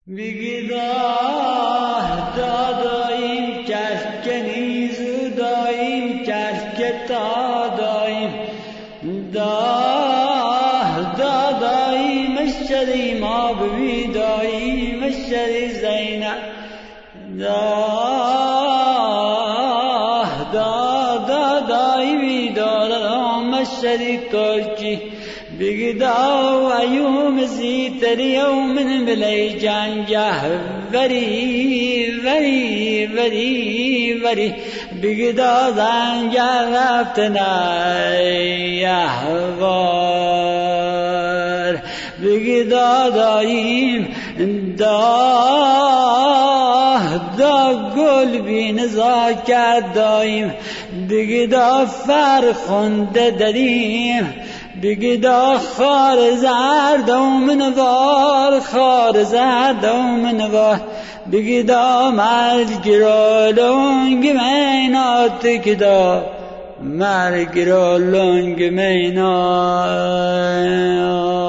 بگیداه داداییم کشکنیز داییم کشکتا داییم داداییم اشتری ما بوی داییم اشتری زینب داداییم دادام اشتری کلچی بگدا ایوم زیتر یوم بلی جنجه وری بگدا زنجه رفتنا یهوار بگدا داییم دا گل بی نزاکت داییم بگدا فرخنده داریم بگدا خار زرد و منوار خار زرد و منوار بگدا مرگ را لنگ مینات کدا مرگ را لنگ مینات